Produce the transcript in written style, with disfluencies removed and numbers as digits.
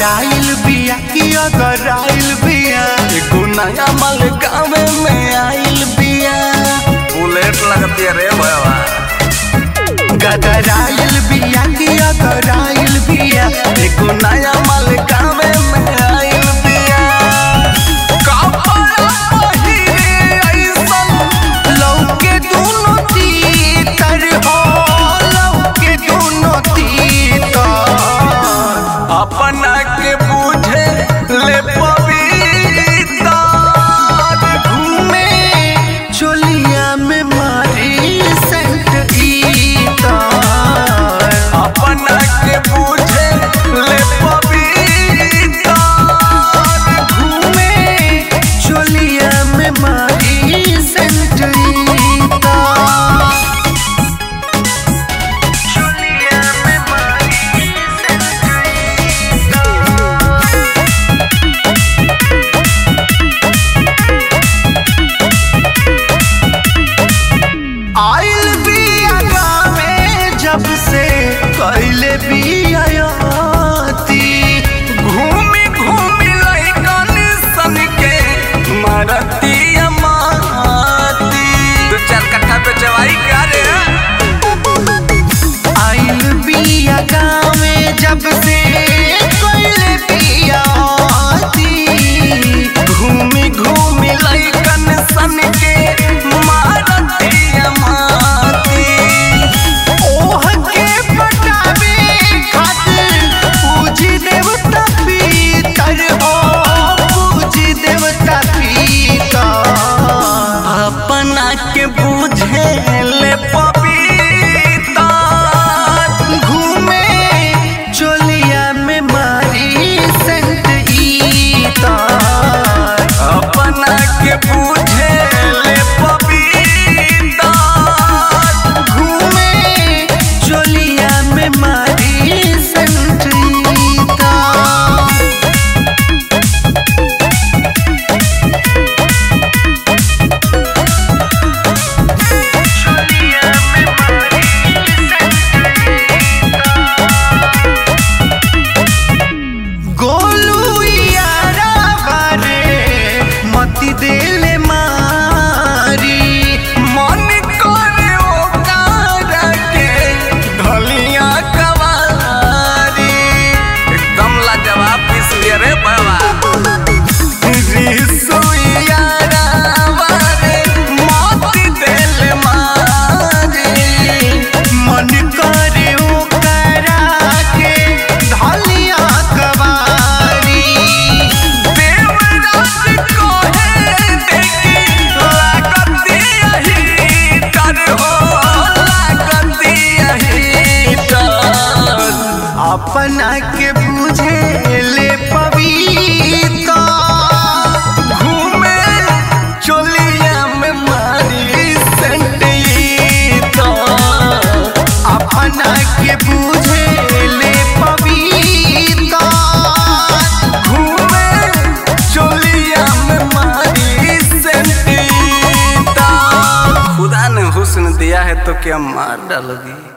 गदराइल बिया की गदराइल बिया एगो नया माल गाँव में आइल बिया। बुलेट लगती है रे भैया। गदराइल बिया की गदराइल बिया एगो नया माल गाँव में आइल बिया। लौके दोनों तीतर हो लौके दोनों तीतर अपना के बूझे ले पविता घूमे चोलिया में मारी सेंट ईता। अपना के बूझे ले पविता घूमे चोलिया में मारी सेंट ईता। चोलिया में मारी सेंट आइल बिया गाँव जब से कैले बियाती। घूमी घूमी लइकन सन के मारती माती। दो चार कट्ठा पे चवाई क्या रे। आइल बिया गाँव जब से कैले बियाती। घूमी घूमी लइकन सन के मारती माती। ओह के पटावे खातिर पूजी देवता पीतर हो पूजी देवता पीतर। अपना के बूझे ले पपीता घूमे चोलिया में मारी सेंट ईता। अपना के बूझे ले पपीता घूमे चोलिया में मारी सेंट ईता। चोलिया में मारी गोलू यारा बारे मती देले मारी। मन करे ओकारा के ढलिया कवारी। एकदम लाजवाब पीस लिया रे बाबा। रिसुइयारा बारे मोती देले मारी। मन करे ओकरा के ढलिया कवारी। देवराज कोहे देखी लागती यही डर हो लागती यही डर। अपना के बुझे ले पविता घूमे चोलिया में मारी सेंटीता। अपना के बुझे ले पविता घूमे चोलिया में मारी सेंटीता। खुदा ने हुस्न दिया है तो क्या मार डालोगी।